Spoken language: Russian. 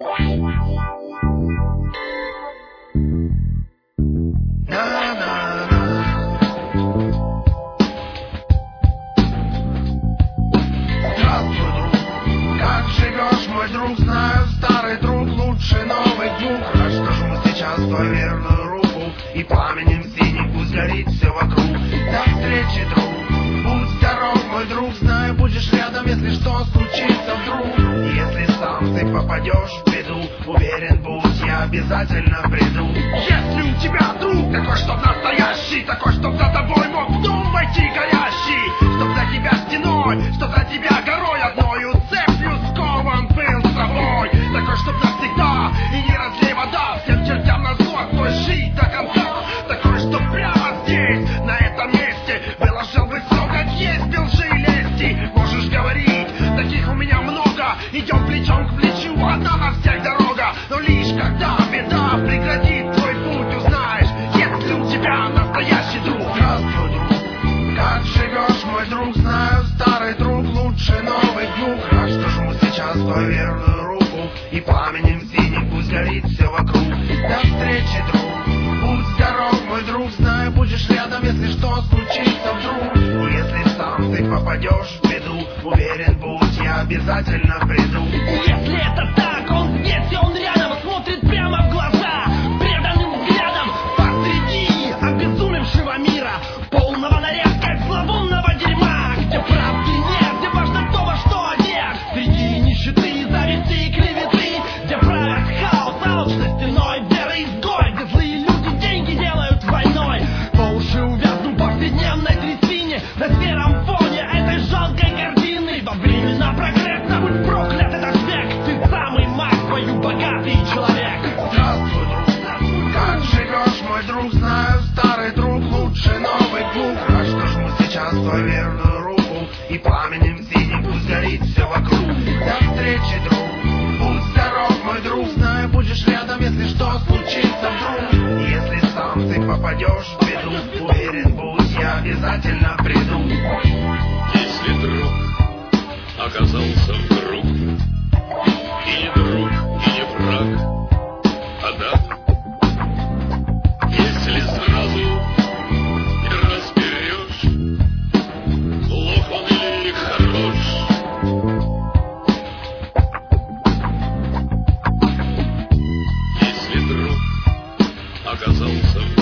Мой друг, знаю, старый друг, лучший новый друг. Расскажу сейчас твою верную руку, и пламенем синим пусть горит все вокруг. До встречи, друг, будь здоров, мой друг. Знаю, будешь рядом, если что случится вдруг. Если сам ты попадешь в беду, уверен, будь, я обязательно приду. Если у тебя друг такой, чтоб настоящий, такой, чтоб за тобой мог в дом войти горящий, чтоб за тебя стеной, чтоб за тебя горой одною цепью скован был с тобой, такой, чтоб навсегда и не разлей вода всем чертям на зло, кто жить до конца, такой, чтоб прямо здесь, на этом месте, выложил бы все, как есть, без лжи и лести. Можешь говорить, таких у меня много, идем плечом к плечу, одна на всех дорога, но лишь когда беда преградит твой путь, узнаешь, если у тебя настоящий друг. Здравствуй, друг, как живешь, мой друг? Знаю, старый друг, лучший новый друг. Расскажу сейчас твою верную руку, и пламенем синим пусть горит все вокруг. До встречи, друг, будь здоров, мой друг. Знаю, будешь рядом, если что случится вдруг. Если сам ты попадешь в беду, уверен, будь, я обязательно приду. Если это так, он здесь и он рядом, смотрит прямо в глаза, преданным взглядом, посреди обезумевшего мира, полного нарезка зловонного дерьма, где правды нет, где важно то, во что одет, среди нищеты, зависти и клеветы, где правят хаос, алчность, иной веры изгой, где злые люди деньги делают войной, по уши увязнут в повседневной трясине, на сером фоне этой жалкой картины. Во времена прогресса будь проклят этот век, ты самый маг, твою богатый человек. Здравствуй, друг, как живешь, мой друг? Знаю, старый друг, лучший новый друг. Расскажу сейчас твою верную руку, и пламенем синим пусть горит все вокруг. До встречи, друг, будь здоров, мой друг. Знаю, будешь рядом, если что случится вдруг. Если сам ты попадешь в беду, уверен, будь, я обязательно приду. Если друг оказался вдруг и не друг, и не враг, а да, если сразу не разберешь, плох он или хорош. Если друг оказался вдруг